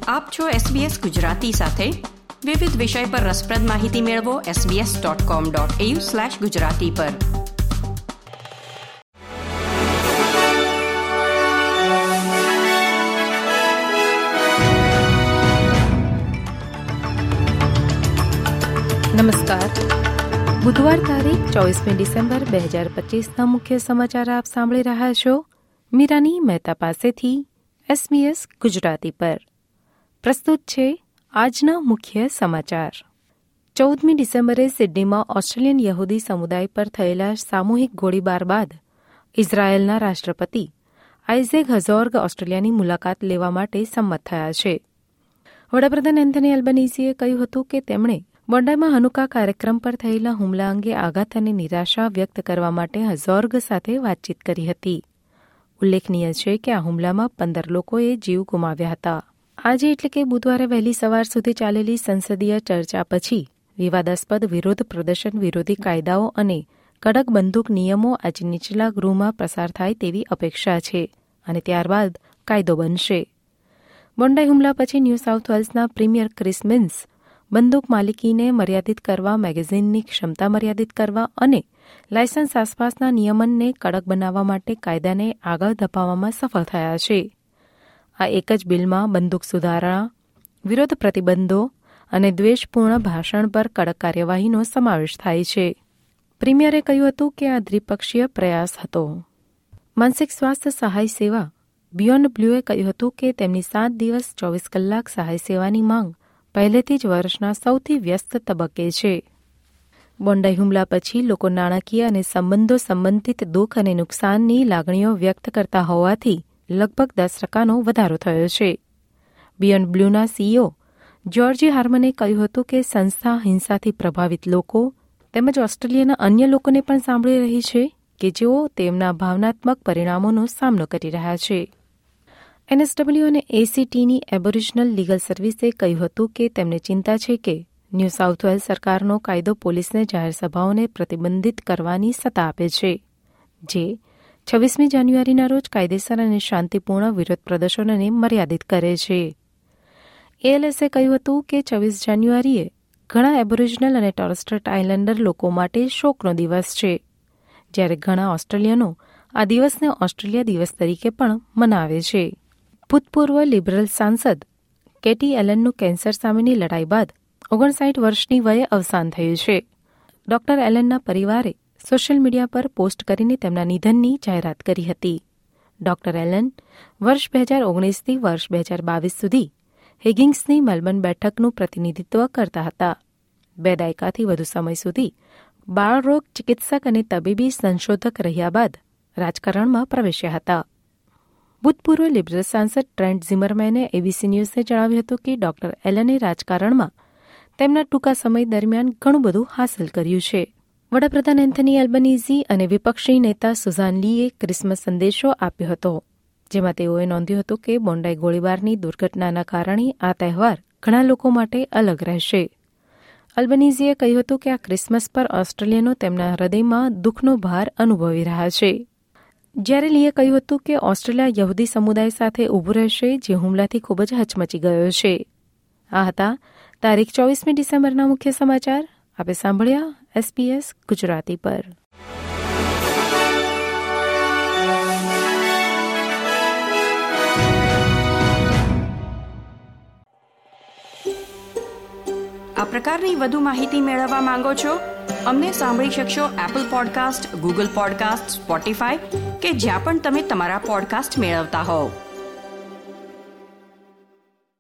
આપ છો SBS ગુજરાતી સાથે. વિવિધ વિષય પર રસપ્રદ માહિતી મેળવો sbs.com.au/gujarati પર. નમસ્કાર. બુધવાર તારીખ 24 ડિસેમ્બર 2025ના મુખ્ય સમાચાર આપ સાંભળી રહ્યા છો મીરાની મહેતા પાસેથી SBS ગુજરાતી પર. પ્રસ્તુત છે આજના મુખ્ય સમાચાર. 14મી ડિસેમ્બરે સિડનીમાં ઓસ્ટ્રેલિયન યહૂદી સમુદાય પર થયેલા સામૂહિક ગોળીબાર બાદ ઇઝરાયેલના રાષ્ટ્રપતિ આઇઝેક હર્ઝોગ ઓસ્ટ્રેલિયાની મુલાકાત લેવા માટે સંમત થયા છે. વડાપ્રધાન એન્થની એલ્બનીઝીએ કહ્યું હતું કે તેમણે બોન્ડાઈમાં હનુકા કાર્યક્રમ પર થયેલા હુમલા અંગે આઘાત અને નિરાશા વ્યક્ત કરવા માટે હર્ઝોગ સાથે વાતચીત કરી હતી. ઉલ્લેખનીય છે કે આ હુમલામાં 15 લોકોએ જીવ ગુમાવ્યા હતા. આજે એટલે કે બુધવારે વહેલી સવાર સુધી ચાલેલી સંસદીય ચર્ચા પછી વિવાદાસ્પદ વિરોધ પ્રદર્શન વિરોધી કાયદાઓ અને કડક બંદૂક નિયમો આજે નીચલા ગૃહમાં પસાર થાય તેવી અપેક્ષા છે અને ત્યારબાદ કાયદો બનશે. બોન્ડાઈ હુમલા પછી ન્યૂ સાઉથ વેલ્સના પ્રીમિયર ક્રિસ મિન્સ બંદૂક માલિકીને મર્યાદિત કરવા, મેગેઝીનની ક્ષમતા મર્યાદિત કરવા અને લાયસન્સ આસપાસના નિયમનને કડક બનાવવા માટે કાયદાને આગળ ધપાવવામાં સફળ થયા છે. આ એક જ બિલમાં બંદૂક સુધારણા, વિરોધ પ્રતિબંધો અને દ્વેષપૂર્ણ ભાષણ પર કડક કાર્યવાહીનો સમાવેશ થાય છે. પ્રીમિયરે કહ્યું હતું કે આ દ્વિપક્ષીય પ્રયાસ હતો. માનસિક સ્વાસ્થ્ય સહાય સેવા બિયોન્ડ બ્લુએ કહ્યું હતું કે તેમની 7 દિવસ 24 કલાક સહાય સેવાની માંગ પહેલેથી જ વર્ષના સૌથી વ્યસ્ત તબક્કે છે. બોન્ડાઈ હુમલા પછી લોકો નાણાકીય અને સંબંધો સંબંધિત દુઃખ અને નુકસાનની લાગણીઓ વ્યક્ત કરતા હોવાથી લગભગ 10% વધારો થયો છે. બિયોન્ડ બ્લુના સીઈઓ જ્યોર્જી હાર્મને કહ્યું હતું કે સંસ્થા હિંસાથી પ્રભાવિત લોકો તેમજ ઓસ્ટ્રેલિયાના અન્ય લોકોને પણ સાંભળી રહી છે કે જેઓ તેમના ભાવનાત્મક પરિણામોનો સામનો કરી રહ્યા છે. NSW અને ACTની એબોરિજિનલ લીગલ સર્વિસે કહ્યું હતું કે તેમને ચિંતા છે કે ન્યૂ સાઉથ વેલ્સ સરકારનો કાયદો પોલીસને જાહેર સભાઓને પ્રતિબંધિત કરવાની સત્તા આપે છે, જે 26મી જાન્યુઆરીના રોજ કાયદેસર અને શાંતિપૂર્ણ વિરોધ પ્રદર્શનોને મર્યાદિત કરે છે. ALSએ કહ્યું હતું કે 26 જાન્યુઆરીએ ઘણા એબોરિજિનલ અને ટોરસ સ્ટ્રેટ આઇલેન્ડર લોકો માટે શોકનો દિવસ છે, જ્યારે ઘણા ઓસ્ટ્રેલિયનો આ દિવસને ઓસ્ટ્રેલિયા દિવસ તરીકે પણ મનાવે છે. ભૂતપૂર્વ લિબરલ સાંસદ કેટી એલનનું કેન્સર સામેની લડાઈ બાદ 59 વર્ષની વયે અવસાન થયું છે. ડોક્ટર એલનના પરિવારે સોશિયલ મીડિયા પર પોસ્ટ કરીને તેમના નિધનની જાહેરાત કરી હતી. ડોક્ટર એલન વર્ષ 2019થી વર્ષ 2022 સુધી હિગિન્સની મેલબર્ન બેઠકનું પ્રતિનિધિત્વ કરતા હતા. 2 દાયકાથી વધુ સમય સુધી બાળરોગ ચિકિત્સક અને તબીબી સંશોધક રહ્યા બાદ રાજકારણમાં પ્રવેશ્યા હતા. ભૂતપૂર્વ લિબરલ સાંસદ ટ્રેન્ટ ઝિમરમેને ABC ન્યૂઝને જણાવ્યું હતું કે ડોક્ટર એલને રાજકારણમાં તેમના ટૂંકા સમય દરમિયાન ઘણું બધું હાંસલ કર્યું છે. વડાપ્રધાન એન્થની એલ્બનીઝી અને વિપક્ષી નેતા સુઝાન લીએ ક્રિસમસ સંદેશો આપ્યો હતો, જેમાં તેઓએ નોંધ્યું હતું કે બોન્ડાઈ ગોળીબારની દુર્ઘટનાના કારણે આ તહેવાર ઘણા લોકો માટે અલગ રહેશે. એલ્બનીઝીએ કહ્યું હતું કે આ ક્રિસમસ પર ઓસ્ટ્રેલિયનો તેમના હૃદયમાં દુઃખનો ભાર અનુભવી રહ્યા છે. જ્યારે લીએ કહ્યું હતું કે ઓસ્ટ્રેલિયા યહૂદી સમુદાય સાથે ઊભું રહેશે, જે હુમલાથી ખૂબ જ હચમચી ગયો છે. આ હતા તારીખ 24મી ડિસેમ્બરના મુખ્ય સમાચાર. આપે સાંભળ્યા SBS ગુજરાતી પર. આ પ્રકારની વધુ માહિતી મેળવવા માંગો છો? અમને સાંભળી શકશો Apple podcast, Google podcast, Spotify કે જ્યાં પણ તમે તમારા પોડકાસ્ટ મેળવતા હોવ.